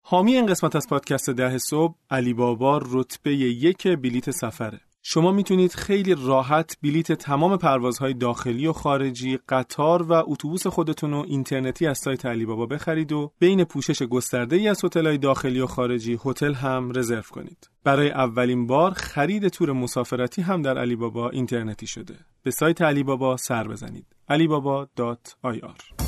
حامی این قسمت از پادکست 10 صبح علی بابا رتبه 1 بلیت سفره. شما میتونید خیلی راحت بلیت تمام پروازهای داخلی و خارجی، قطار و اتوبوس خودتون رو اینترنتی از سایت علی بابا بخرید و بین پوشش گسترده‌ای از هتل‌های داخلی و خارجی هتل هم رزرو کنید. برای اولین بار خرید تور مسافرتی هم در علی بابا اینترنتی شده. به سایت علی بابا سر بزنید. alibaba.ir.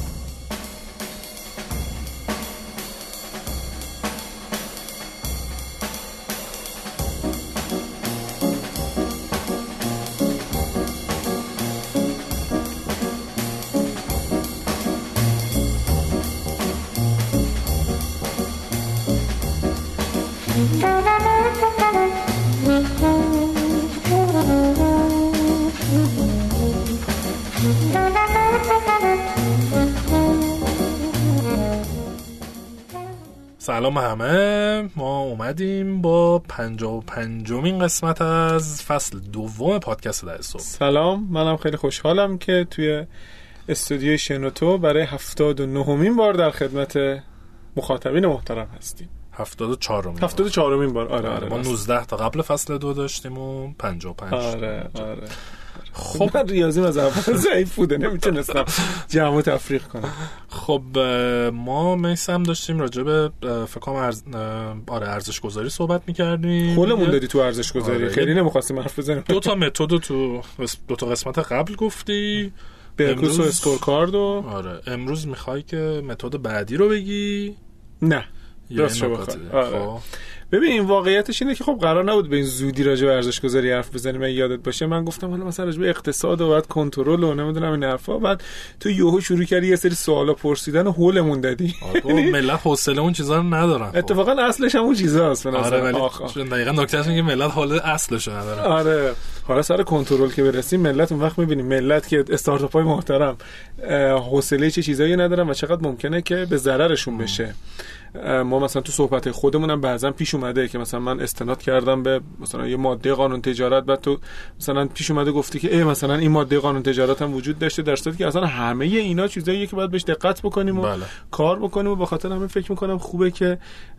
سلام همه، ما اومدیم با 55مین قسمت از فصل دوم پادکست 10 صبح. سلام، منم خیلی خوشحالم که توی استودیوی شنوتو برای 79مین بار در خدمت مخاطبین محترم هستیم. 74مین بار. آره ما 19 تا قبل فصل 2 داشتیم و 55. آره. خب من ریاضیم از اول ضعیف بوده، نمیتونستم جمع و تفریق کنم. خب ما میسم داشتیم راجع به فکر کنم ارزش گذاری صحبت می‌کردیم. خودمون دادی تو ارزش گذاری، خیلی نمی‌خواستیم حرف بزنیم. دو تا متد تو دو تا قسمت قبل گفتی، برکوس و اسکور کارد. آره امروز می‌خوای که متد بعدی رو بگی؟ نه درست آره. ببین واقعیتش اینه که خب قرار نبود به این زودی راجع به ارزش گذاری حرف بزنیم. یادت باشه من گفتم حالا مثلا راجع به اقتصاد و بعد کنترل و نمیدونم این حرفا، بعد تو یهو شروع کردی یه سری سوالا پرسیدن و هولمون دادی. ملت حوصله اون چیزا رو ندارن. اتفاقا اصلش هم اون چیزاست. آره ولی دقیقاً نکتهش اینه که ملت حال اصلش رو ندارن. آره حالا سر کنترل که برسیم ملت اون وقت می‌بینیم ملت که استارتاپ‌های محترم حوصله چه چیزایی ندارن و چقدر ممکنه که به ضررشون بشه. ما مثلا تو صحبت خودمونم بعضا پیش اومده که مثلا من استناد کردم به مثلا یه ماده قانون تجارت، بعد تو مثلا پیش اومده گفتی که مثلا این ماده قانون تجارت هم وجود داشته، در صورتی که اصلا همه اینا چیزاییه که باید بهش دقت بکنیم و کار بکنیم و به خاطر همین فکر میکنم خوبه که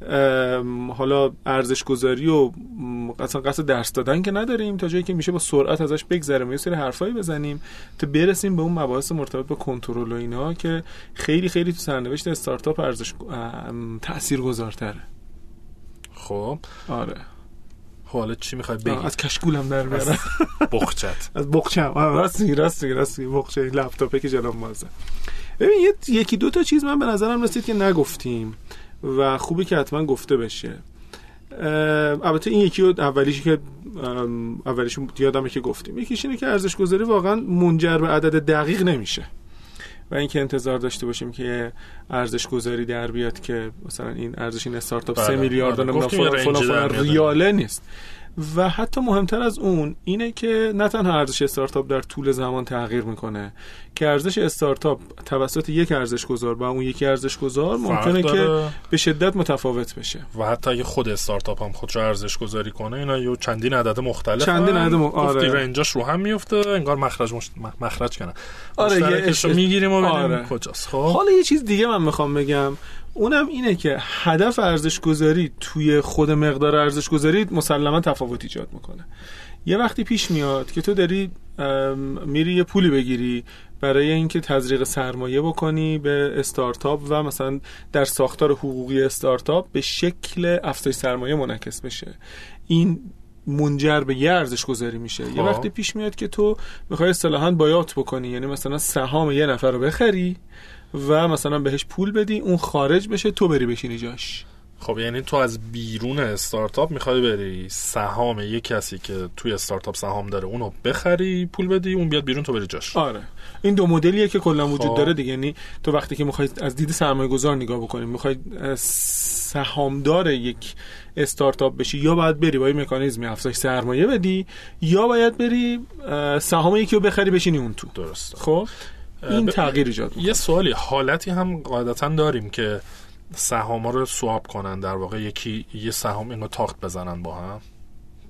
حالا ارزش گذاری و اصلا قصد درس دادن که نداریم، تا جایی که میشه با سرعت ازش بگذریم، یه سری حرفایی بزنیم تا برسیم به اون مباحث مرتبط با کنترل و اینا که خیلی خیلی تو سرنوشت استارتاپ ارزش تاثیرگذارتره. خب آره حالا چی میخوای بگی؟ از کشکولم در بیارم. از بخچم. راستی بخچه لپتاپه که جلوم مازه. ببین یکی دو تا چیز من به نظرم رسید که نگفتیم و خوبه که حتما گفته بشه. البته این یکی اولیش یادمه که گفتیم. یکیش اینه که ارزش گذاری واقعا منجر به عدد دقیق نمیشه و اینکه انتظار داشته باشیم که ارزش گذاری در بیاد که مثلا این ارزش این استارتاپ 3 میلیارد فلان ریاله نیست. و حتی مهمتر از اون اینه که نه تنها ارزش استارتاپ در طول زمان تغییر میکنه، که ارزش استارتاپ توسط یک ارزش گذار با اون یکی ارزش گذار ممکنه که به شدت متفاوت بشه. و حتی اگه خود استارتاپ هم خودش ارزش گذاری کنه اینا یه چندین عدد مختلف آره رنجاش رو هم میفته، انگار مخرج کنه. آره یه میگیریم و ببینیم کجاست. خب حالا یه چیز دیگه من میخوام بگم، اونم اینه که هدف ارزش گذاری توی خود مقدار ارزش گذاری مسلما تفاوت ایجاد میکنه. یه وقتی پیش میاد که تو داری میری یه پولی بگیری برای اینکه تزریق سرمایه بکنی به استارتاپ و مثلا در ساختار حقوقی استارتاپ به شکل افزایش سرمایه منعکس بشه، این منجر به یه ارزش گذاری میشه. یه وقتی پیش میاد که تو میخوای اصطلاحاً بایات بکنی، یعنی مثلا سهام یه نفر رو بخری و مثلا بهش پول بدی، اون خارج بشه، تو بری بشینی جاش. خب یعنی تو از بیرون استارتاپ میخوای بری سهام یک کسی که توی استارتاپ سهام داره اونو بخری، پول بدی، اون بیاد بیرون، تو بری جاش. آره این دو مدلیه که کلا وجود داره دیگه. یعنی تو وقتی که میخوای از دید سرمایه گذار نگاه بکنی، میخوای سهامدار یک استارتاپ بشی، یا باید بری با این مکانیزمی افزایش سرمایه بدی، یا باید بری سهام یکی رو بخری بشینی اون تو. درسته. خب این تغییر ایجاد میکنه. یه سوالی، حالتی هم قاعدتا داریم که سهاما رو سواب کنن، در واقع یه سهام اینو تاخت بزنن با هم،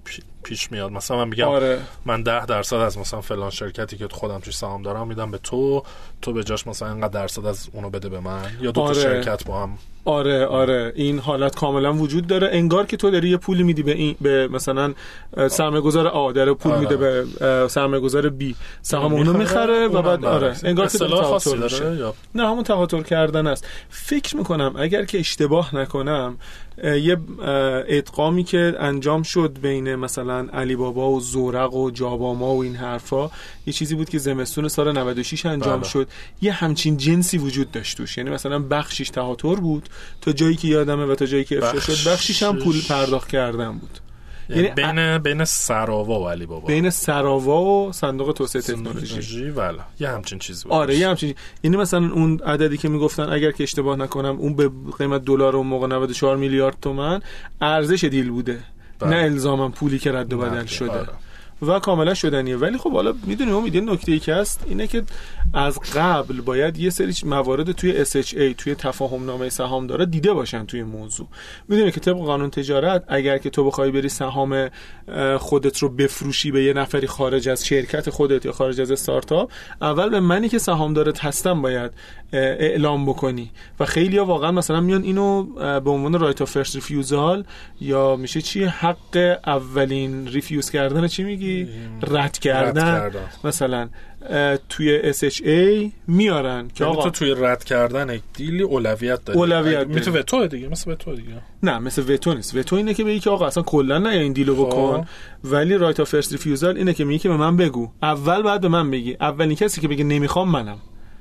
پیش میاد. مثلا من میگم من 10% از مثلا فلان شرکتی که خودم توش سهام دارم میدم به تو به جاش مثلا اینقدر درصد از اونو بده به من، یا دو تا شرکت با هم. آره این حالت کاملا وجود داره. انگار که تو داری یه پولی میدی به مثلا سرمایه‌گذار آ، داره پول میده به سرمایه‌گذار بی، سهام اونو میخره و بعد انگار که خاصی داره یا نه، همون تهاتر کردن است. فکر میکنم اگر که اشتباه نکنم یه ادغامی که انجام شد بین مثلا علی بابا و زورق و جاباما و این حرفا، یه چیزی بود که زمستون سال 96 انجام شد. یه همچین جنسی وجود داشت توش، یعنی مثلا بخشیش تهاتر بود تا جایی که یادمه و تا جایی که افشا شد بخشیش هم پول پرداخت کردن بود. یعنی بین سراوا و علی بابا، بین سراوا و صندوق توسعه تکنولوژی والا یه همچین چیزی بود. یه همچین، یعنی مثلا اون عددی که میگفتن اگر که اشتباه نکنم اون به قیمت دلار اون موقع 94 میلیارد تومان ارزش دیل بوده، نه الزاما پولی که رد و بدل شده و کاملا شدنیه. ولی خب حالا میدونی امید، این نکته ای که هست اینه که از قبل باید یه سری موارد توی SHA، توی تفاهم نامه سهام داره دیده باشن توی موضوع. میدونی که طبق قانون تجارت اگر که تو بخوای بری سهام خودت رو بفروشی به یه نفری خارج از شرکت خودت یا خارج از استارتاپ، اول به منی که سهامدارت هستم باید اعلام بکنی و خیلی‌ها واقعا مثلا میان اینو به عنوان رایت اف فرست ریفیوزال یا میشه چی، حق اولین ریفیوز کردن، چی میگی، رد کردن مثلا توی SHA میارن که آقا تو توی رد کردن دیلی اولویت داری. مثل وتو دیگه، مثل وتو دیگه. نه مثل وتو نیست. وتو اینه که بگی که آقا اصلا کلا نه این دیلو بکن، ولی رایت اف فرست ریفیوزال اینه که میگی که به من بگو، اول بعد به من بگی. اولین کسی که بگه نمیخوام منم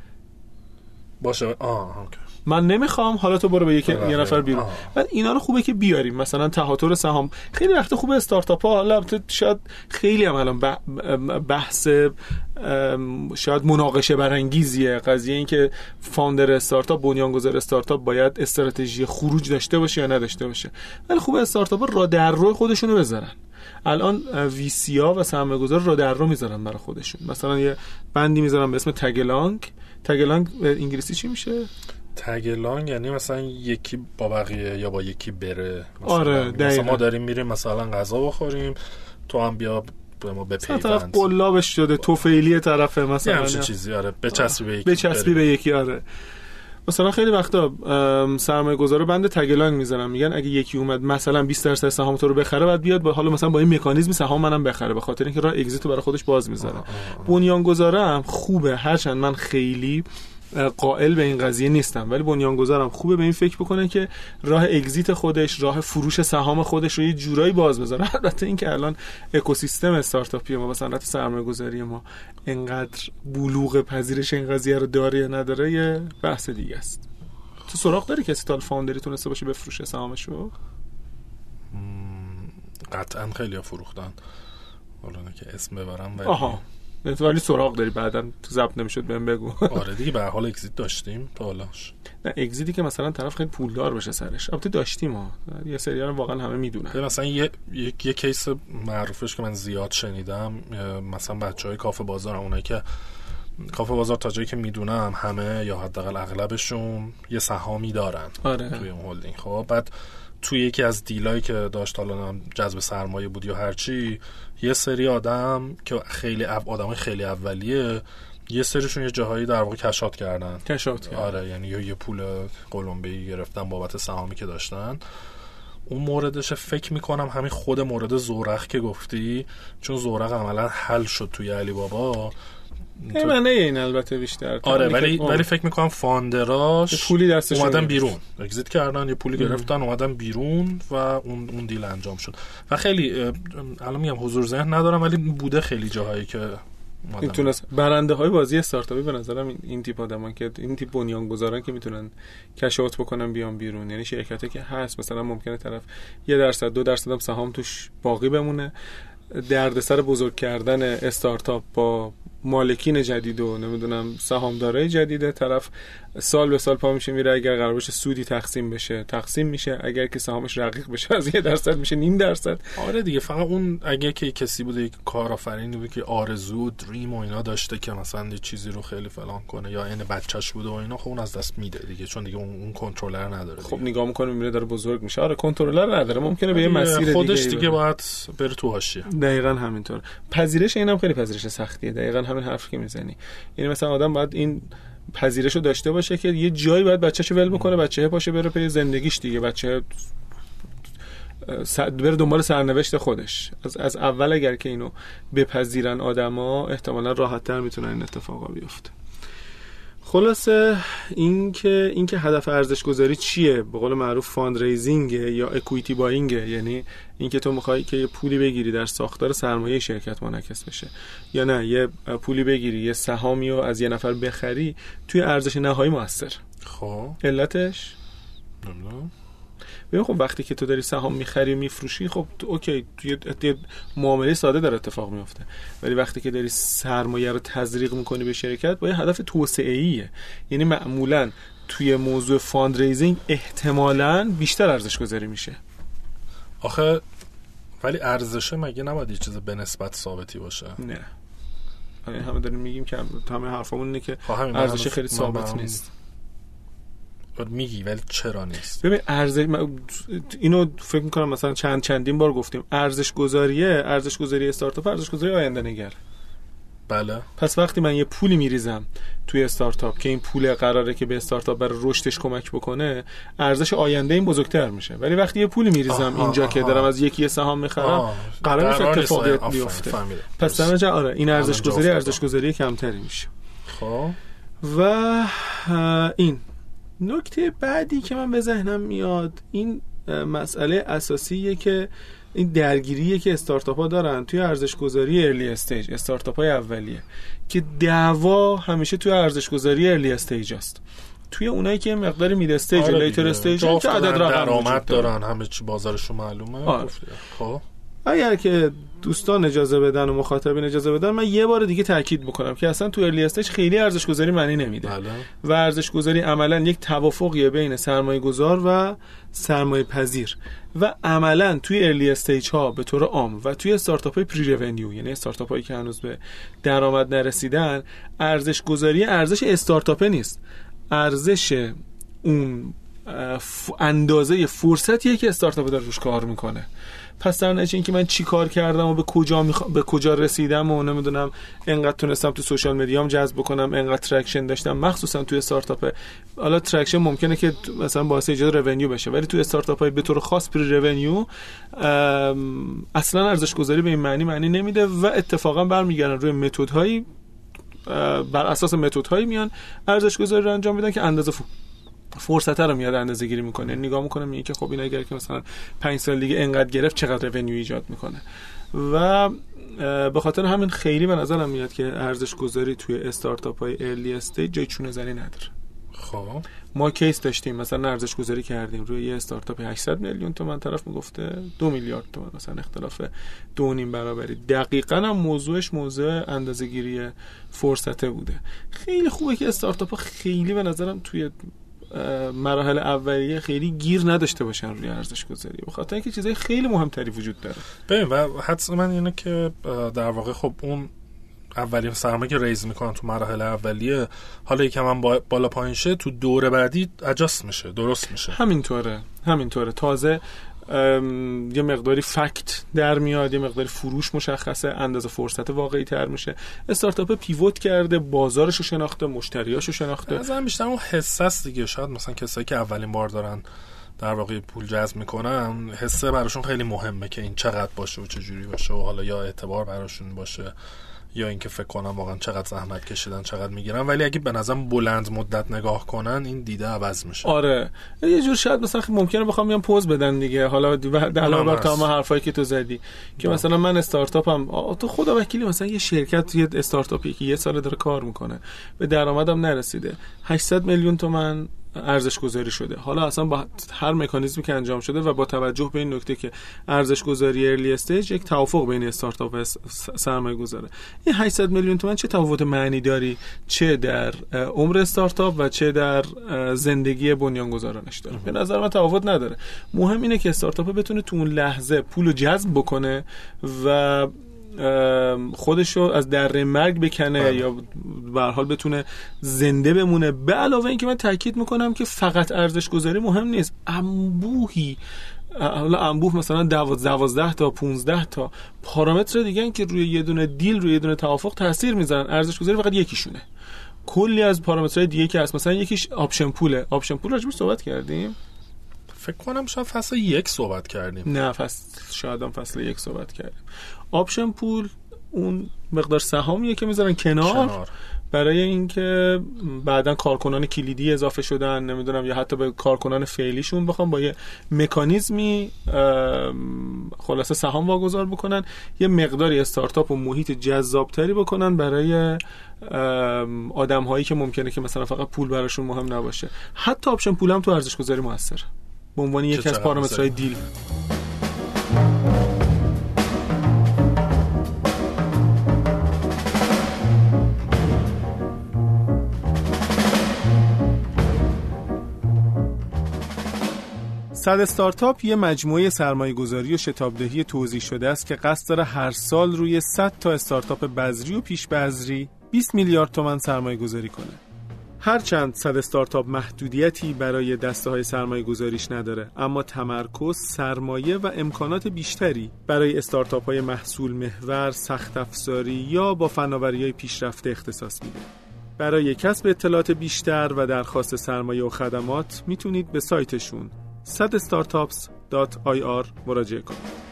باشه. اوکی. من نمیخوام، حالا تو برو به یه نفر بیرون. بعد اینا رو خوبه که بیاریم. مثلا تهاتر سهام خیلی وقت خوبه استارتاپ ها، حالا شاید خیلی هم الان بحث شاید مناقشه برانگیزیه قضیه، این که فاوندر استارتاپ، بنیانگذار استارتاپ باید استراتژی خروج داشته باشه یا نداشته باشه. ولی خوبه استارتاپ ها را در رو خودشونو بذارن. الان ویسیا و سرمایه‌گذار را در رو میذارن برای خودشون. مثلا یه بندی میذارن به اسم تگلانگ انگلیسی چی میشه؟ تگلانگ یعنی مثلا یکی با بقیه یا با یکی بره. مثلا ما داریم میریم مثلا غذا بخوریم، تو هم بیا به ما بپیوند. طرف قلابش شده توفیلی طرفه مثلا همچین چیزی. بچسبی به یکی. مثلا خیلی وقتا سرمایه‌گذارا بند تگلانگ میزنن، میگن اگه یکی اومد مثلا 20% سهام تو رو بخره، بعد بیاد با حالا مثلا با این مکانیزم سهام منم بخره، به خاطر اینکه راه اگزییت رو برای خودش باز میذاره. بنیانگذارم خوبه، هرچند من خیلی قائل به این قضیه نیستم، ولی بنیانگذارم خوبه به این فکر بکنه که راه اگزییت خودش، راه فروش سهام خودش رو یه جورایی باز بذاره. البته این که الان اکوسیستم استارتاپی ما و صنعت سرمایه‌گذاری ما انقدر بلوغ پذیرش این قضیه رو داره یا نداره یه بحث دیگه است. تو سراغ داری کسی تا فاوندری تونسته باشه بفروشه سهامش رو؟ قطعا خیلی ها فروختن، حالا نه که اسم ببرم ولی سراغ داری بعداً تو ضبط نمیشد بهم بگو. آره دیگه، به هر حال اگزییت داشتیم تا حالاش. نه اگزییتی که مثلا طرف خیلی پولدار بشه سرش، البته داشتیم یه سریال واقعا همه میدونن. مثلا یه کیس معروفش که من زیاد شنیدم، مثلا بچهای کافه بازار، اونایی که کافه بازار تا جایی که میدونم همه یا حداقل اغلبشون یه سهامی دارن توی اون هلدینگ. خب بعد توی یکی از دیلایی که داشت، حالا جذب سرمایه بود یا هرچی، یه سری آدم که آدمای خیلی اولیه، یه سریشون یه جاهایی در واقع کشات کردن. آره، یعنی یه پول قلمبه‌ای گرفتن بابت سهامی که داشتن. اون موردش فکر میکنم همین خود مورد زورق که گفتی، چون زورق عملا حل شد توی علی بابا. معنی این البته بیشتر. آره، ولی فکر میکنم فاندراش پولی دستش اومدن بیرون، اگزییت کردن، یه پولی گرفتن اومدن بیرون و اون دیل انجام شد. و خیلی الان میگم حضور ذهن ندارم، ولی بوده خیلی جاهایی که میتونست برنده های بازی استارتاپی به نظرم این تیپ آدمان که این تیپ بنیانگذاران که میتونن کش اوت بکنن بیان بیرون. یعنی شرکتی که هست مثلا ممکنه طرف 1% 2% هم سهام توش باقی بمونه، دردسر بزرگ کردن استارتاپ با مالکین جدید و نمیدونم سهامدارای جدید، طرف سال به سال پا میشه میره، اگر قرار باشه سودی تقسیم بشه تقسیم میشه، اگر که سهامش رقیق بشه از 1% میشه 0.5%. آره دیگه، فقط اون اگه که کسی بوده یک کارآفرینی بوده که آرزو دریم و اینا داشته که مثلا یه چیزی رو خیلی فلان کنه یا این بچه‌ش بوده و اینا، خب اون از دست میده دیگه، چون دیگه اون کنترلر نداره. خب نگاه میکنه میره داره بزرگ میشه. آره کنترلر نداره، ممکنه به یه مسیر خودش دیگه باید بره تو حاشیه. دقیقاً همینطور. پذیرش اینم خیلی پذیرش سختیه، دقیقاً همین حرفی که میزنی. یعنی مثلا آدم باید این پذیرشو داشته باشه که یه جایی باید بچه‌شو ول بکنه، بچه‌ها پاشه بره پی زندگیش دیگه، بچه بره دنبال سرنوشت خودش. از اول اگر که اینو بپذیرن آدما، احتمالاً راحت‌تر میتونن این اتفاقا بیفته. خلاصه این که هدف ارزش گذاری چیه؟ به قول معروف فاندریزینگ یا اکویتی بایینگ، یعنی اینکه تو میخوای که یه پولی بگیری در ساختار سرمایه شرکت منعکس بشه، یا نه یه پولی بگیری یه سهامی رو از یه نفر بخری توی ارزش نهایی موثر. خب علتش نمیدونم. ببین خب وقتی که تو داری سهام میخری و میفروشی، خب اوکی توی معامله ساده داره اتفاق میفته، ولی وقتی که داری سرمایه رو تزریق میکنی به شرکت با یه هدف توسعه‌ایه. یعنی معمولاً توی موضوع فاندریزینگ احتمالاً بیشتر ارزش گذاری میشه. آخه ولی ارزشه مگه نباید یه چیز به نسبت ثابتی باشه؟ نه همه داریم میگیم که همه حرفمون اینه که ارزش خیلی ثابت نیست. میگی ولی چرا نیست؟ ببین ارزش، اینو فکر میکنم مثلا چندین بار گفتیم، ارزش گذاری استارتاپ ارزش گذاری آینده نگر. بله. پس وقتی من یه پولی میریزم توی استارتاپ که این پول قراره که به استارتاپ برای رشدش کمک بکنه، ارزش آینده این بزرگتر میشه. ولی وقتی یه پولی میریزم اینجا که دارم از یکی سهام میخرم، قراره اتفاقی بیفته. پس در آره این ارزش گذاری کمتری میشه. خب و این نکته بعدی که من به ذهنم میاد، این مسئله اساسیه که این درگیریه که استارتاپ ها دارن توی ارزش گذاری ارلی استیج، استارتاپ های اولیه، که دعوا همیشه توی ارزش گذاری ارلی استیج است. توی اونایی که مقدار مید استیج و لیتر استیج که عدد رقم درآمد دارن، همه چی بازارشون معلومه. خب اگر که دوستان اجازه بدن و مخاطبین اجازه بدن، من یه بار دیگه تاکید بکنم که اصلا تو ارلی استیج خیلی ارزش گذاری معنی نمیده. و ارزش گذاری عملا یک توافقیه بین سرمایه گذار و سرمایه پذیر، و عملا توی ارلی استیج ها به طور عام و توی استارتاپ های پری رونیو، یعنی استارتاپ هایی که هنوز به درآمد نرسیدن، ارزش گذاری ارزش استارتاپ نیست، ارزش اون اندازه فرصتیه که استارتاپ داره روش کار میکنه. پس در نتیجه اینکه من چی کار کردم و به کجا رسیدم و نمیدونم انقدر تونستم تو سوشال مدیام جذب بکنم، انقدر ترکشن داشتم، مخصوصا توی استارتاپ. حالا ترکشن ممکنه که مثلا باعث ایجاد رونیو بشه، ولی توی استارتاپ های به طور خاص پری رونیو اصلا ارزش گذاری به این معنی نمیده و اتفاقا برمیگردن روی متدهایی، بر اساس متدهایی میان ارزش گذاری رو انجام میدن که اندازه فرصت رو میاد اندازه گیری میکنه. نگاه میکنه میگه که خب این اگر که مثلا 5 سال دیگه انقدر گرفت چقدر رونیو ایجاد میکنه. و به خاطر همین خیلی به نظرم میاد که ارزش گذاری توی استارتاپ های ارلی استیج جای چونه زنی نداره. خب ما کیس داشتیم، مثلا ارزش گذاری کردیم روی یه استارتاپ 800 میلیون تومان، طرف میگفته 2 میلیارد تومان، مثلا اختلاف 2.5 برابری. دقیقاً هم موضوعش موضوع اندازه‌گیری فرصته بوده. خیلی خوبه که استارتاپ ها خیلی به نظرم توی مراحل اولیه خیلی گیر نداشته باشن روی ارزش گذاری، به خاطر اینکه چیزای خیلی مهمتری وجود داره. ببین و حتما اینه که در واقع خب اون اولین سرمایه که ریز میکنن تو مراحل اولیه، حالا یکم هم بالا پایین شه، تو دور بعدی اجاست میشه، درست میشه. همینطوره. تازه یه مقداری فکت در میاد، یه مقداری فروش مشخصه، اندازه فرصت واقعی تر میشه. استارتاپ پیوت کرده، بازارش رو شناخته، مشتریاش رو شناخته. از هم بیشتر اون حساس دیگه. شاید مثلا کسایی که اولین بار دارن در واقع پول جذب میکنن، حسه براشون خیلی مهمه که این چقدر باشه و چه جوری باشه، و حالا یا اعتبار براشون باشه یا اینکه فکر کنم واقعا چقدر زحمت کشیدن، چقدر میگیرن. ولی اگه به نظرم بلند مدت نگاه کنن، این دیده عوض میشه. آره یه جور شاید مثلا ممکنه بخوام بیان پوز بدن دیگه. حالا علاوه بر تمام حرفایی که تو زدی که مثلا من استارتاپم، تو خدا وکیلی مثلا یه شرکت، یه استارتاپی که 1 سال داره کار میکنه، به درآمدم نرسیده، 800 میلیون تومان ارزش گذاری شده. حالا اصلا با هر مکانیزمی که انجام شده و با توجه به این نکته که ارزش گذاری ارلی استیج یک توافق بین استارتاپ و سرمایه گذاره، این 800 میلیون تومان چه تفاوت معنی داری چه در عمر استارتاپ و چه در زندگی بنیانگذارانش داره؟ به نظر من تفاوت نداره. مهم اینه که استارتاپ بتونه تو اون لحظه پولو جذب بکنه و خودشو از دره مرگ بکنه یا به هر حال بتونه زنده بمونه. به علاوه اینکه من تاکید میکنم که فقط ارزش گذاری مهم نیست، انبوهی، حالا انبوه مثلا 12 تا 15 تا پارامتر دیگه این که روی یه دونه دیل، روی یه دونه توافق تاثیر میذارن. ارزش گذاری فقط یکیشونه، کلی از پارامترهای دیگه که هست. مثلا یکیش آپشن پوله. آپشن پول راجعش صحبت کردیم، فکر کنم شاید فصل 1 صحبت کردیم. نه شاید هم فصل 1 صحبت کردیم. آپشن پول اون مقدار سهامیه که میذارن کنار برای اینکه بعدن کارکنان کلیدی اضافه شدن، نمیدونم، یا حتی به کارکنان فعلیشون بخوام با یه مکانیزمی خلاصه سهام واگذار بکنن، یه مقداری استارتاپ و محیط جذابتری بکنن برای آدم‌هایی که ممکنه که مثلا فقط پول براشون مهم نباشه. حتی آپشن پول هم تو ارزش گذاری موثره به عنوان یکی از پارامترهای دیل. صد استارتاپ یه مجموعه سرمایه‌گذاری و شتابدهی توزیع شده است که قصد داره هر سال روی 100 تا استارتاپ بذری و پیش بذری 20 میلیارد تومان سرمایه‌گذاری کنه. هرچند 100 استارتاپ محدودیتی برای دسته‌های سرمایه‌گذاریش نداره، اما تمرکز، سرمایه و امکانات بیشتری برای استارتاپ‌های محصول محور، سخت افزاری یا با فناوری‌های پیشرفته اختصاص میده. برای کسب اطلاعات بیشتر و درخواست سرمایه و خدمات میتونید به سایتشون sadstartups.ir مراجعه کنید.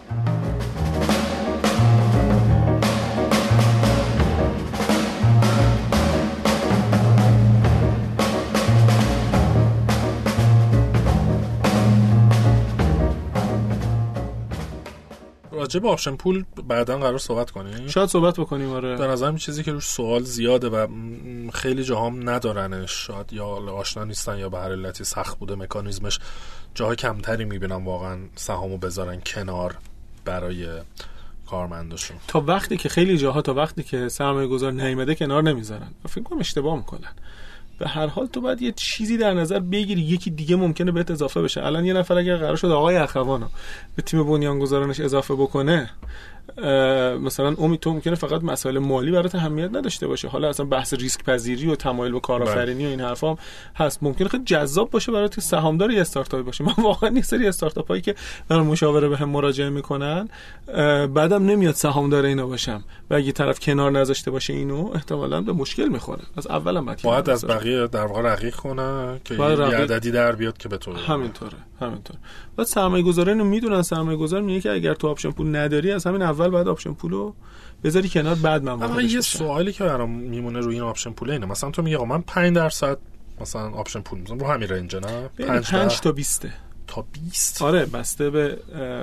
راجع به آپشن پول بعداً قرار صحبت کنیم. شاید صحبت بکنیم. آره، به نظرم چیزی که روش سوال زیاده و خیلی جاهام ندارنش، شاید یا آشنا نیستن یا به هر علتی سخت بوده مکانیزمش. جاهای کمتری میبینم واقعا سهامو بذارن کنار برای کارمندشون. تا وقتی که خیلی جاها تا وقتی که سرمایه گذار نیامده کنار نمیذارن. فکر کنم اشتباه میکنن. به هر حال تو باید یه چیزی در نظر بگیری، یکی دیگه ممکنه بهت اضافه بشه. الان یه نفر اگر قرار شد آقای اخوانو به تیم بنیانگذارانش اضافه بکنه، مثلا امید تو ممکنه فقط مسائل مالی برات اهمیت نداشته باشه، حالا اصلا بحث ریسک پذیری و تمایل به کارآفرینی و این حرفا هم هست، ممکنه خیلی جذاب باشه برات که سهامدار یه استارتاپی باشه. من واقعا یک سری استارتاپایی که دارن مشاوره بهم مراجعه میکنن، بعدم نمیاد سهامدار اینا باشم و اگه طرف کنار نذاشته باشه اینو، احتمالاً به مشکل میخوره. از اولم باید از بقیه در واقع رقیق کنه که یه عددی در بیاد که به تو همینطوره. بعد سرمایه‌گذارا اینو میدونن، سرمایه‌گذار میگه که اگر تو آپشن پول نداری از همین اول باید آپشن پولو بذاری کنار، بعد من واردش بشم. یه سوالی که برام میمونه روی این آپشن پول اینه، مثلا تو میگی آقا من 5% مثلا آپشن پول میذارم رو همین رنج، نه 5 تا 20 تا 20. آره، بسته به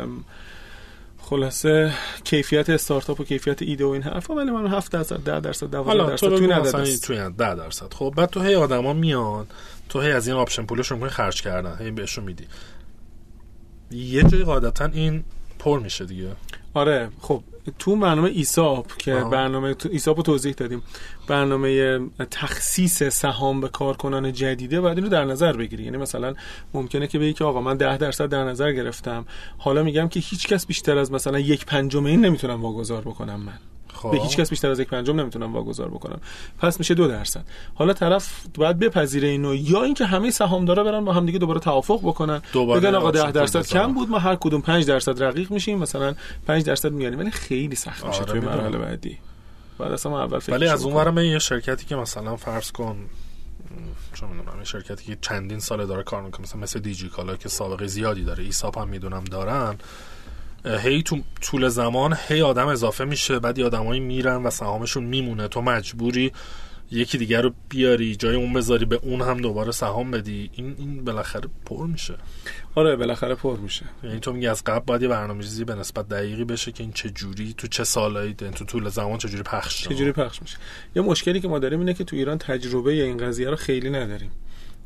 خلاصه کیفیت استارتاپ و کیفیت ایده و این حرفا، ولی من 7%، 10%، 12% توی ندادست. توی 10%. خب بعد تو هی آدما میان، تو هی از این آپشن پولشون میخوای خرج کردن، هی بهشون میدی، یه جایی قاعدتا این پر میشه دیگه. آره، خب تو برنامه ایساپ که برنامه ایساپ رو توضیح دادیم، برنامه تخصیص سهام به کارکنان جدیده باید اینو در نظر بگیری. یعنی مثلا ممکنه که بگی که آقا من 10% در نظر گرفتم، حالا میگم که هیچ کس بیشتر از مثلا 1/5 این نمیتونم واگذار بکنم، من به هیچ کس بیشتر از 1/5 نمیتونم واگذار بکنم، پس میشه 2%. حالا طرف باید بپذیره اینو، یا اینکه همه سهامدارا برن با هم دیگه دوباره توافق بکنن، بگن آقا 10% کم بود، ما هر کدوم 5% رقیق میشیم، مثلا 5% میاریم. ولی خیلی سخت میشه توی مرحله بعدی. بعد اصلا اول فکر. ولی از اونورم یه شرکتی که مثلا فرض کن چون میدونم یه شرکتی که چندین سال داره کار میکنه، مثلا دیجیکالا که سابقه زیادی داره، ایساپ هم میدونم دارن، هی تو طول زمان هی آدم اضافه میشه، بعد آدمایی میرن و سهامشون میمونه، تو مجبوری یکی دیگر رو بیاری جای اون بذاری، به اون هم دوباره سهام بدی، این بالاخره پر میشه. آره بالاخره پر میشه. یعنی تو میگی از قبل باید یه برنامه‌ریزی به نسبت دقیقی بشه که این چه جوری تو چه سالایی تو طول زمان چه جوری پخش میشه. یه مشکلی که ما داریم اینه که تو ایران تجربه این قضیه رو خیلی نداریم.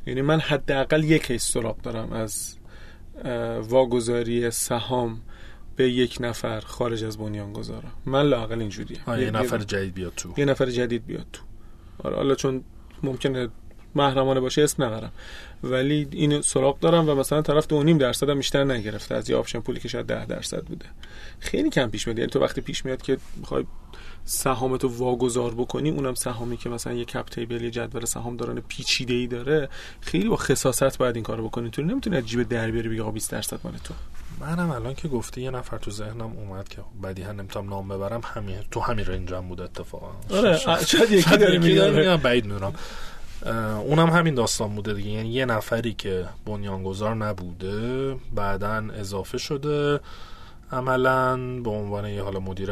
یعنی من حداقل یک کیس سراغ دارم از واگذاری سهام به یک نفر خارج از بنیانگذارا. من لااقل اینجوریه. یه نفر جدید بیاد تو. یه نفر جدید بیاد تو. آره حالا چون ممکنه محرمانه باشه اسم نبرم، ولی اینو سراغ دارم و مثلا طرف 2.5% هم بیشتر نگرفته از یه آپشن پولی که شاید 10% بوده. خیلی کم پیش میاد. یعنی تو وقتی پیش میاد که میخوای سهامتو واگذار بکنی، اونم سهامی که مثلا یه کپ تیبل، یه جدول سهامداران پیچیده‌ای داره، خیلی با خساست باید این کارو بکنی. تو نمیتونی از جیب در بیاری بگی آقا 20% مال تو. منم الان که گفتی یه نفر تو ذهنم اومد که بدیهن نمیتونم نام ببرم، تو همین رنجم بود اتفاقا. آره شاید یکی داره میگه، بعید میدونم. اونم همین داستان بوده دیگه. یعنی یه نفری که بنیانگذار نبوده بعدن اضافه شده عملاً به عنوان یه حالا مدیر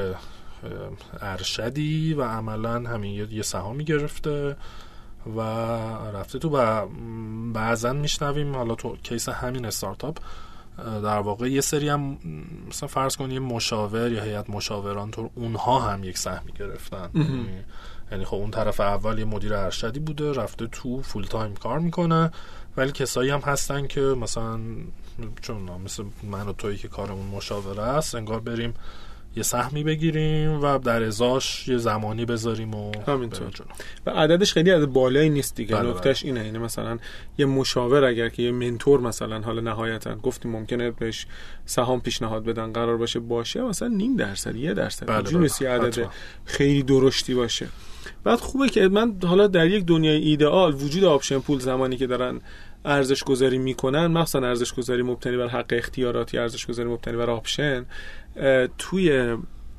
ارشدی و عملاً همین یه سهامی گرفته و رفته تو. و بعضن میشنویم حالا تو کیس همین استارتاپ در واقع یه سری هم مثلا فرض کنی یه مشاور یا هیئت مشاوران تو اونها هم یک سهمی گرفتن. یعنی خب اون طرف اول یه مدیر ارشدی بوده رفته تو فول تایم کار میکنه، ولی کسایی هم هستن که مثلا چون مثل من و تویی که کارمون مشاوره است، انگار بریم یه سهمی بگیریم و در ازاش یه زمانی بذاریم و همینطور. و عددش خیلی عدد بالایی نیست دیگه. نکتهش اینه، یعنی مثلا یه مشاور اگر که یه منتور مثلا حالا نهایتا گفتیم ممکنه بهش سهام پیشنهاد بدن قرار باشه مثلا 0.5% 1%، اینجوری نیست یه عدد خیلی درشتی باشه. بعد خوبه که من حالا در یک دنیای ایدئال وجود آپشن پول زمانی که دارن ارزش گذاری میکنن، مثلا ارزش گذاری مبتنی بر حق اختیاراتی، ارزش گذاری مبتنی بر آپشن، توی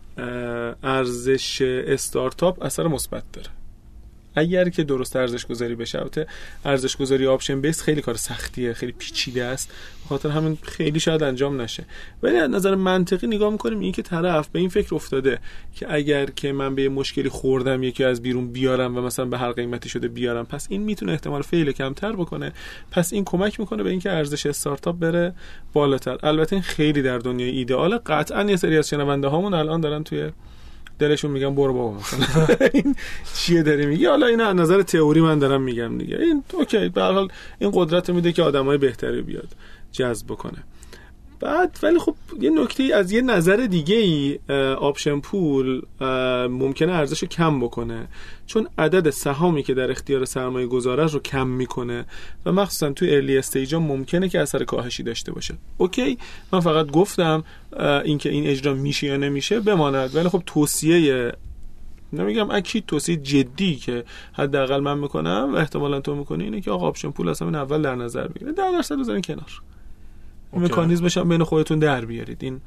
ارزش استارتاپ اثر مثبت داره اگر که درست ارزش گذاری بشه. البته ارزش گذاری آپشن بیس خیلی کار سختیه، خیلی پیچیده است، بخاطر همین خیلی شاید انجام نشه. ولی از نظر منطقی نگاه میکنیم این که طرف به این فکر افتاده که اگر که من به مشکلی خوردم یکی از بیرون بیارم و مثلا به هر قیمتی شده بیارم، پس این میتونه احتمال فیل کمتر بکنه، پس این کمک میکنه به اینکه ارزش استارتاپ بره بالاتر. البته این خیلی در دنیای ایدئال. قطعا یه سری از شنونده هامون الان دارن توی دلشون میگم برو بابا مثلا این چیه داری میگی. حالا اینا از نظر تئوری من دارم میگم دیگه. این اوکی، به هر حال این قدرت میده که آدمای بهتری بیاد جذب بکنه. بعد ولی خب یه نکته از یه نظر دیگه ای آپشن پول ممکنه ارزشو کم بکنه، چون عدد سهامی که در اختیار سرمایه گذاره رو کم میکنه و مخصوصا توی ارلی استیج ها ممکنه که اثر کاهشی داشته باشه. اوکی، من فقط گفتم اینکه این اجرا میشه یا نمیشه بماند، ولی خب توصیه نمیگم اکید، توصیه جدی که حداقل من میکنم و احتمالاً تو میکنی اینه که آقا آپشن پول اصلا اول در نظر بگیرید، 10% بذارین کنار، مکانیزمش هم بین خودتون در بیارید. این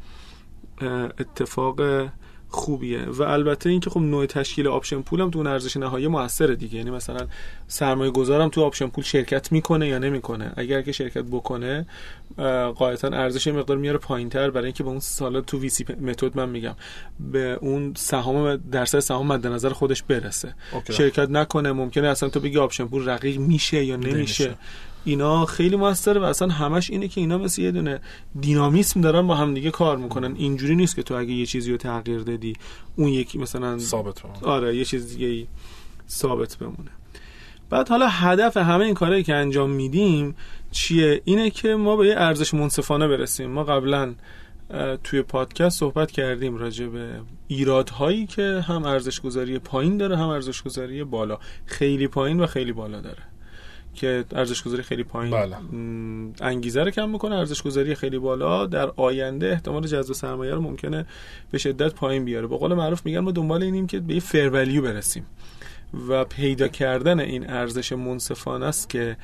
اتفاق خوبیه. و البته این که خب نوع تشکیل آپشن پول هم تو اون ارزش نهایی موثره دیگه. یعنی مثلا سرمایه گذارم تو آپشن پول شرکت میکنه یا نمیکنه. اگر که شرکت بکنه قاعدتا ارزش مقدار میاره پایینتر، برای اینکه به اون سالا تو وی سی متد من میگم به اون سهام درصد سهام مد نظر خودش برسه. شرکت نکنه ممکنه اصلا تو بگی آپشن پول رقیق میشه یا نمیشه. اینا خیلی موثره و اصلا همش اینه که اینا مثل یه دونه دینامیسم دارن با هم دیگه کار میکنن. اینجوری نیست که تو اگه یه چیزی رو تغییر دادی اون یکی مثلا ثابت بمونه. آره یه چیز دیگه ثابت بمونه. بعد حالا هدف همه این کارهایی که انجام میدیم چیه؟ اینه که ما به یه ارزش منصفانه برسیم. ما قبلا توی پادکست صحبت کردیم راجع به ایرادهایی که هم ارزش گذاری پایین داره هم ارزش گذاری بالا، خیلی پایین و خیلی بالا داره، که ارزش گذاری خیلی پایین انگیزه رو کم میکنه، ارزش گذاری خیلی بالا در آینده احتمال جذب سرمایه رو ممکنه به شدت پایین بیاره. به قول معروف میگن ما دنبال اینیم که به یه فیر ولیو برسیم و پیدا کردن این ارزش منصفانه است که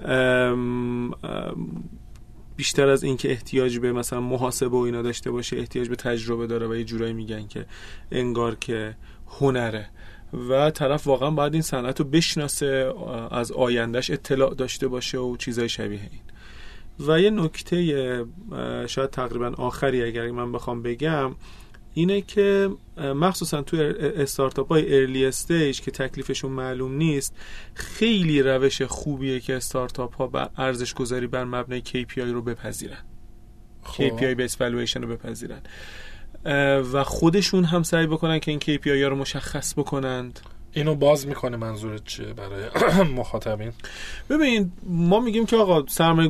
بیشتر از این که احتیاج به مثلا محاسبه و اینا داشته باشه احتیاج به تجربه داره و یه جورایی میگن که انگار که هنره و طرف واقعا باید این صنعت رو بشناسه، از آیندهش اطلاع داشته باشه و چیزای شبیه این. و یه نکته شاید تقریبا آخری اگر من بخوام بگم اینه که مخصوصا توی استارتاپ های ارلی استیج که تکلیفشون معلوم نیست، خیلی روش خوبیه که استارتاپ ها با ارزش گذاری بر مبنای KPI رو بپذیرن، KPI based valuation رو بپذیرن و خودشون هم سعی بکنن که این KPI ها رو مشخص بکنند. اینو باز میکنه منظورت چیه برای مخاطبین؟ ببین ما میگیم که آقا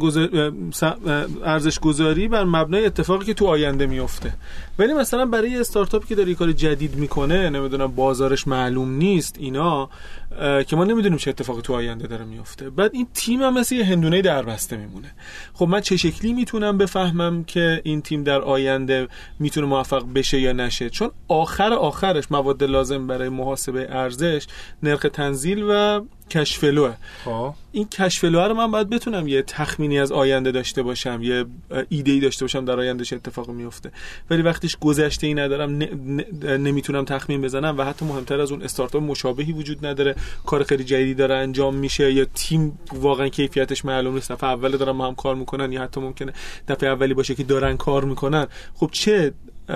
ارزش گذاری بر مبنای اتفاقی که تو آینده میفته، ولی مثلا برای استارتاپی که داره یه کار جدید میکنه، نمیدونم بازارش معلوم نیست اینا، که ما نمیدونیم چه اتفاقی تو آینده داره میفته، بعد این تیم هم مثل یه هندونه دربسته میمونه. خب من چه شکلی میتونم بفهمم که این تیم در آینده میتونه موفق بشه یا نشه؟ چون آخرش مواد لازم برای محاسبه ارزش نرخ تنزیل و کشفلوه. این کشفلوه رو من باید بتونم یه تخمینی از آینده داشته باشم، یه ایده‌ای داشته باشم در آینده چه اتفاقی میفته، ولی وقتیش گذشته‌ای ندارم، نمیتونم تخمین بزنم و حتی مهمتر از اون استارتاپ مشابهی وجود نداره، کار خیلی جدیدی داره انجام میشه یا تیم واقعا کیفیتش معلوم نیست، دفعه اول دارن با هم کار میکنن یا حتی ممکنه دفعه اولی باشه که دارن کار میکنن. خب چه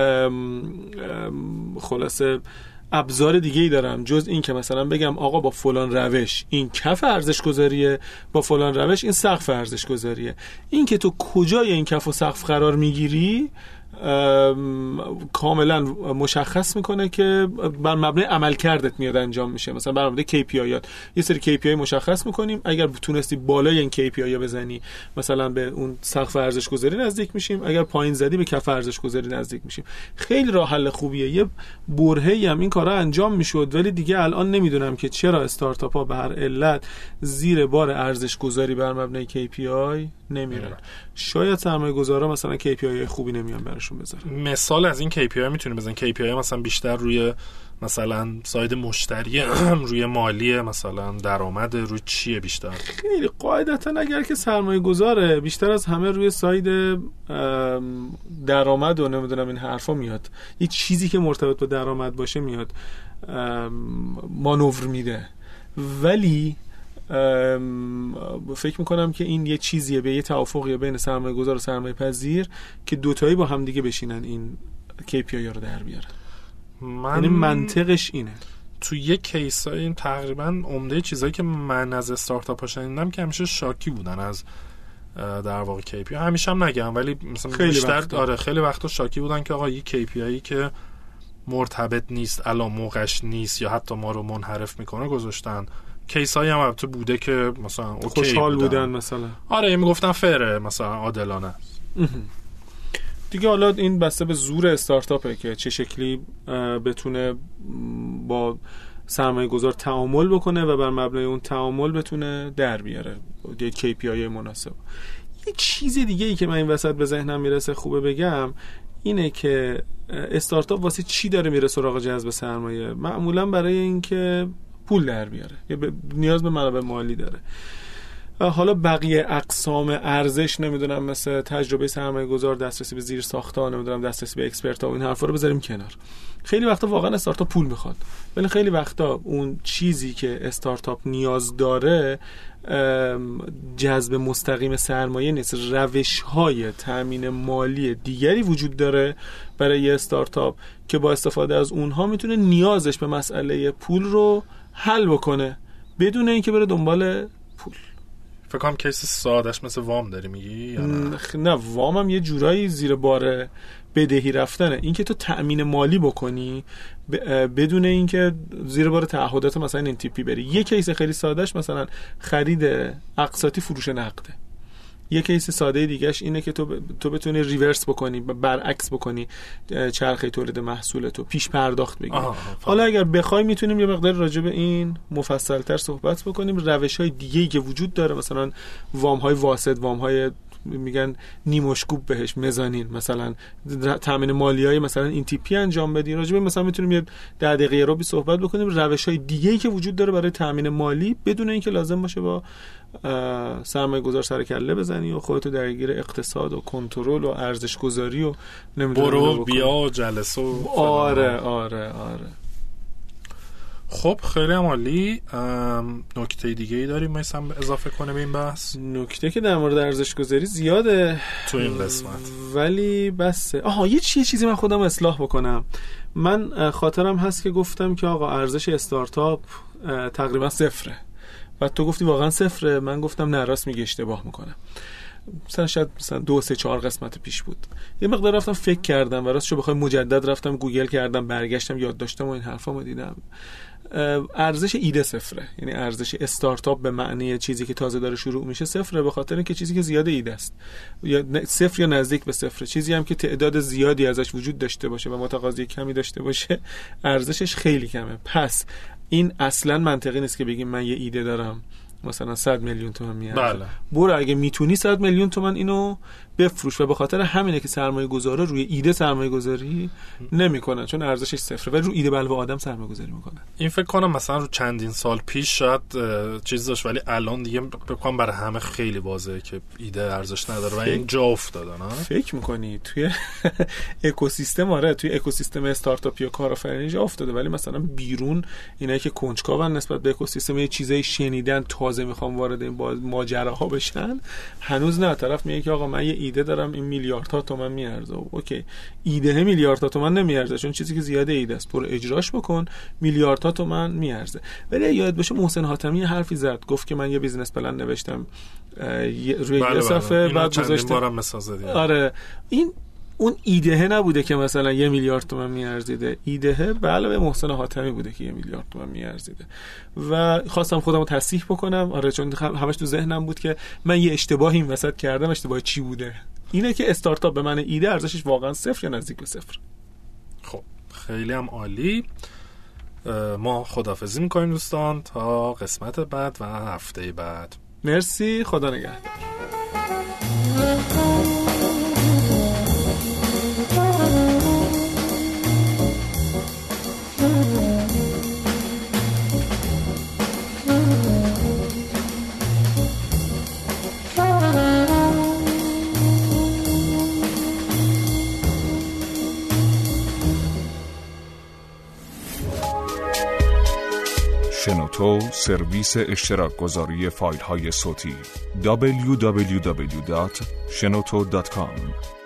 خلاصه ابزار دیگه ای دارم جز این که مثلا بگم آقا با فلان روش این کف ارزش گذاریه، با فلان روش این سقف ارزش گذاریه. این که تو کجای این کف و سقف قرار میگیری کاملا مشخص میکنه که بر مبنای عملکردت میاد انجام میشه. مثلا بر مبنای KPI یه سری KPI مشخص میکنیم، اگر تونستی بالای این KPI بزنی مثلا به اون سقف ارزش گذاری نزدیک میشیم، اگر پایین زدی به کف ارزش گذاری نزدیک میشیم. خیلی راه حل خوبیه. یه برهه‌ای هم این کارا انجام میشد، ولی دیگه الان نمیدونم که چرا استارتاپ ها به هر علت زیر بار ارزش گذاری بر مبنای KPI نمیرن. شاید سرمایه‌گذارا مثلا KPI خوبی نمیان براشون بذارن. مثال از این KPI میتونی بزنی؟ KPI مثلا بیشتر روی مثلا ساید مشتری، روی مالی، مثلا درآمد، روی چیه بیشتر؟ خیلی قاعدتا اگر که سرمایه‌گذاره بیشتر از همه روی ساید درآمد و نمیدونم این حرفا میاد، یه چیزی که مرتبط با درآمد باشه میاد مانور میده. ولی فکر میکنم که این یه چیزیه، به یه توافقیه بین سرمایه گذار و سرمایه پذیر که دوتایی با هم دیگه بشینن این KPI رو در بیارن. یعنی منطقش اینه. تو یک کیس این تقریبا عمده چیزایی که من از استارتاپ ها شنیدم که همیشه شاکی بودن از در واقع KPI. همیشه هم نگم ولی مثلا خیلی وقتا شاکی بودن که آقا یک KPI که مرتبط نیست، الان موقعش نیست یا حتی ما رو منحرف میکنه گذاشتن. کیس هایی هم البته بوده که مثلا خوشحال بودن مثلا. آره میگفتن فره، مثلا عادلانه دیگه. حالا این بسته به زور استارتاپه که چه شکلی بتونه با سرمایه گذار تعامل بکنه و بر مبنای اون تعامل بتونه در بیاره یه KPI مناسب. یه چیز دیگه ای که من این وسط به ذهنم میرسه خوبه بگم اینه که استارتاپ واسه چی داره میره سراغ جذب سرمایه؟ معمولا برای اینکه پول در بیاره یا نیاز به منابع مالی داره. حالا بقیه اقسام ارزش نمیدونم مثل تجربه سرمایه گذار، دسترسی به زیر ساخت‌ها، نمیدونم دسترسی به اکسپرت‌ها و این حرفا رو بذاریم کنار. خیلی وقتا واقعا استارتاپ پول میخواد، ولی خیلی وقتا اون چیزی که استارتاپ نیاز داره جذب مستقیم سرمایه نیست. روش‌های تامین مالی دیگری وجود داره برای یه استارتاپ که با استفاده از اونها میتونه نیازش به مسئله پول رو حل بکنه بدون اینکه بره دنبال پول. فکر کنم کیس سادهش مثل وام داری میگی یا نه وام هم یه جورایی زیر بار بدهی رفتنه. این که تو تأمین مالی بکنی بدون اینکه زیر بار تعهدات مثلا این تیپی بری. یه کیس خیلی سادهش مثلا خرید اقساطی فروش نقده. یه کیس ساده دیگهش اینه که تو بتونی ریورس بکنی، برعکس بکنی چرخه تولید محصولتو، پیش پرداخت بگیری. حالا اگر بخوای میتونیم یه مقدار راجع به این مفصل‌تر صحبت بکنیم. روش‌های دیگه‌ای که وجود داره مثلا وام‌های واسط، وام‌های میگن نیمشکوب بهش، مزانین، مثلا تامین مالیای مثلا این تیپی انجام بدی. راجع به مثلا میتونیم یه 10 دقیقه رو صحبت بکنیم روش‌های دیگه‌ای که وجود داره برای تامین مالی بدون اینکه لازم باشه با سرمایه گذار سر کله بزنی و خودتو درگیر اقتصاد و کنترل و ارزش گذاری و نمیدونم برو بیا و جلسه و آره. خب خیلی عالی. نکته دیگه ای داریم مثلا اضافه کنه به این بحث؟ نکته که در مورد ارزش گذاری زیاده تو این قسمت، ولی بس یه چیزی من خودم اصلاح بکنم. من خاطرم هست که گفتم که آقا ارزش استارتاپ تقریبا صفره و تو گفتی واقعا صفره. من گفتم نه، راست میگی، اشتباه میکنم. مثلا شاید 2-3-4 قسمت پیش بود. یه مقدار رفتم فکر کردم و راستش بخوام مجدد رفتم گوگل کردم، برگشتم یادداشتم و این حرفامو دیدم. ارزش ایده صفره، یعنی ارزش استارتاپ به معنی چیزی که تازه داره شروع میشه صفره، به خاطر اینکه چیزی که زیاد ایده است یا صفر یا نزدیک به صفر، چیزی هم که تعداد زیادی ازش وجود داشته باشه و متقاضی کمی داشته باشه ارزشش خیلی کمه. پس این اصلا منطقی نیست که بگیم من یه ایده دارم مثلا 100 میلیون تومان میارزه. بله. برو اگه میتونی 100 میلیون تومان اینو بفروش. و به خاطر همینه که سرمایه گذارا روی ایده سرمایه گذاری نمیکنن، چون ارزشش صفره، ولی روی ایده بلو آدم سرمایه گذاری میکنن. این فکر کنم مثلا رو چندین سال پیش شاید چیز داشت، ولی الان دیگه بکنم برای همه خیلی واضحه که ایده ارزش نداره و این جا افتاده. نه فکر میکنی توی اکوسیستم، آره توی اکوسیستم استارتاپی و کارآفرینی جا افتاده، ولی مثلا بیرون اینایی که کنجکاون نسبت به اکوسیستم یه چیزایی شنیدن تازه میخوام وارد این ماجراها بشن، هنوز نه. طرف میگه که آقا من یه ایده دارم این میلیاردها تومان میارزه. اوکی، ایده میلیاردها تومان نمیارزه، چون چیزی که زیاده ایده است، برو اجراش بکن، میلیاردها تومان میارزه. ولی یاد باشه محسن حاتمی حرفی زد، گفت که من یه بیزنس پلن نوشتم روی یه صفحه، بعد گذاشتم. آره این اون ایده نبوده که مثلا 1 میلیارد تومان میارزیده، ایده به علاوه محسن حاتمی بوده که 1 میلیارد تومان میارزیده. و خواستم خودمو تصحیح بکنم، آره چون همش تو ذهنم بود که من یه اشتباهی این وسط کردم. اشتباه چی بوده؟ اینه که استارتاپ به معنی ایده ارزشش واقعا صفر یا نزدیک به صفر. خب خیلی هم عالی. ما خداحافظی میکنیم دوستان تا قسمت بعد و هفته بعد. مرسی، خدا نگهدار. شنوتو سرویس اشتراک گذاری فایل های صوتی www.shenoto.com